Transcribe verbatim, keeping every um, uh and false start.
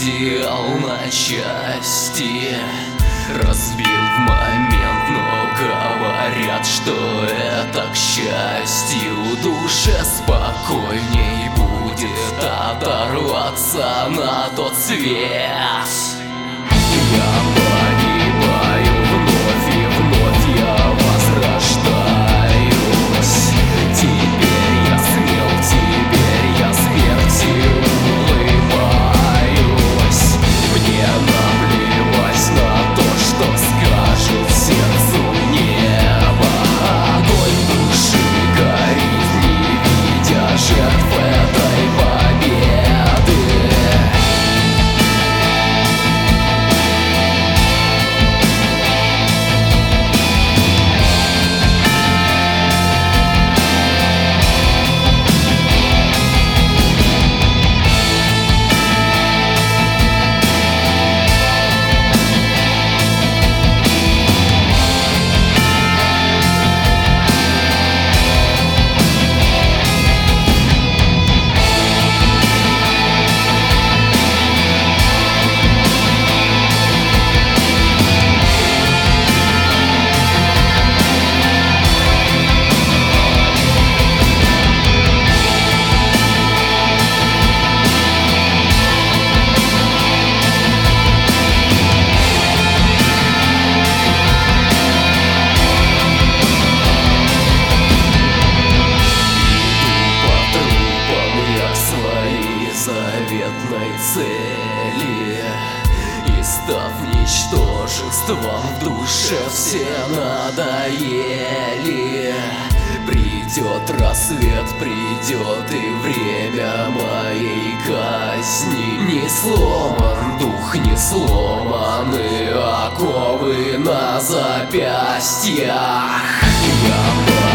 разделал на части, разбил в момент, но говорят, что это к счастью. Душе спокойней будет оторваться на тот свет. Я погибаю вновь и вновь я возрождаюсь. Теперь я смел, теперь я смерти улыбаюсь. Мне наплевать на то, что скажет сердцу небо. Огонь души горит, не видя жертв этой победы. Заветной цели, и став ничтожеством, в душе все надоели. Придет рассвет, придет и время моей казни. Не сломан дух, не сломаны оковы на запястьях. Я